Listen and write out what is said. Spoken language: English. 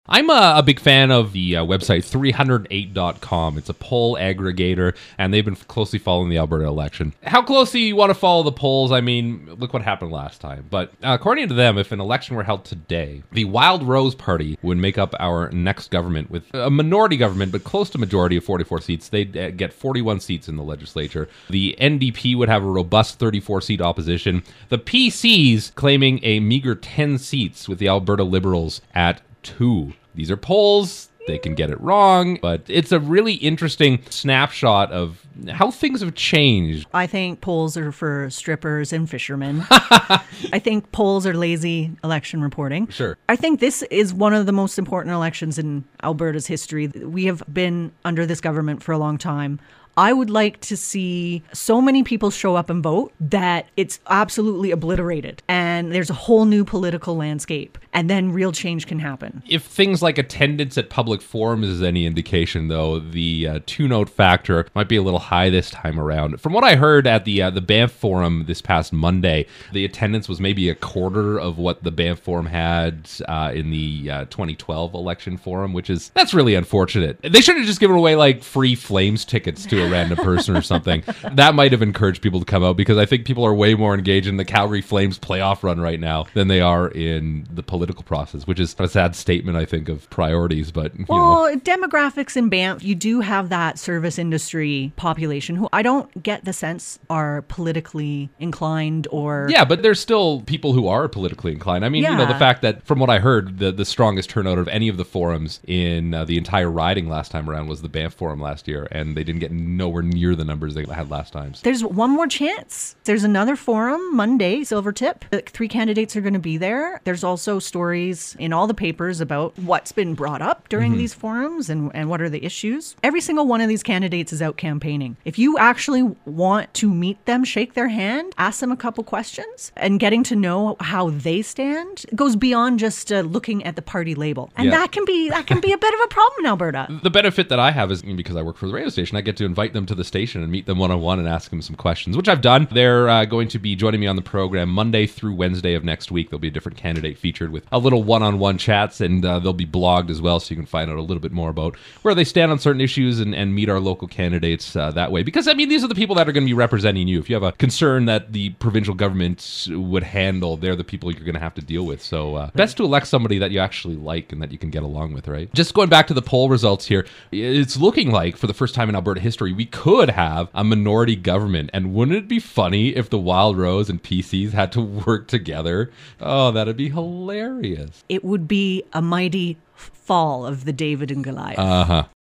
I'm a big fan of the website 308.com. It's a poll aggregator, and they've been closely following the Alberta election. How closely you want to follow the polls? I mean, look what happened last time. But according to them, if an election were held today, the Wild Rose Party would make up our next government with a minority government, but close to majority of 44 seats. They'd get 41 seats in the legislature. The NDP would have a robust 34-seat opposition. The PCs claiming a meager 10 seats, with the Alberta Liberals at 2. These are polls. They can get it wrong, but it's a really interesting snapshot of how things have changed. I think polls are for strippers and fishermen. I think polls are lazy election reporting. Sure. I think this is one of the most important elections in Alberta's history. We have been under this government for a long time. I would like to see so many people show up and vote that it's absolutely obliterated and there's a whole new political landscape, and then real change can happen. If things like attendance at public forums is any indication, though, the two-note factor might be a little high this time around. From what I heard at the Banff Forum this past Monday, the attendance was maybe a quarter of what the Banff Forum had in the 2012 election forum, that's really unfortunate. They should have just given away like free Flames tickets to a random person or something. That might have encouraged people to come out, because I think people are way more engaged in the Calgary Flames playoff run right now than they are in the political process, which is a sad statement, I think, of priorities. But demographics in Banff, you do have that service industry population who I don't get the sense are politically inclined or... Yeah, but there's still people who are politically inclined. I mean, the fact that, from what I heard, the strongest turnout of any of the forums in the entire riding last time around was the Banff Forum last year, and they didn't get nowhere near the numbers they had last time. There's one more chance. There's another forum Monday, Silvertip. 3 candidates are going to be there. There's also stories in all the papers about what's been brought up during these forums and what are the issues. Every single one of these candidates is out campaigning. If you actually want to meet them, shake their hand, ask them a couple questions, and getting to know how they stand, it goes beyond just looking at the party label. And that can be a bit of a problem in Alberta. The benefit that I have is, because I work for the radio station, I get to invite them to the station and meet them one-on-one and ask them some questions, which I've done. They're going to be joining me on the program Monday through Wednesday of next week. There'll be a different candidate featured with a little one-on-one chats, and they'll be blogged as well, so you can find out a little bit more about where they stand on certain issues and meet our local candidates that way. Because, these are the people that are going to be representing you. If you have a concern that the provincial government would handle, they're the people you're going to have to deal with. So best to elect somebody that you actually like and that you can get along with, right? Just going back to the poll results here, it's looking like, for the first time in Alberta history, we could have a minority government. And wouldn't it be funny if the Wild Rose and PCs had to work together? Oh, that'd be hilarious. It would be a mighty fall of the David and Goliath. Uh-huh.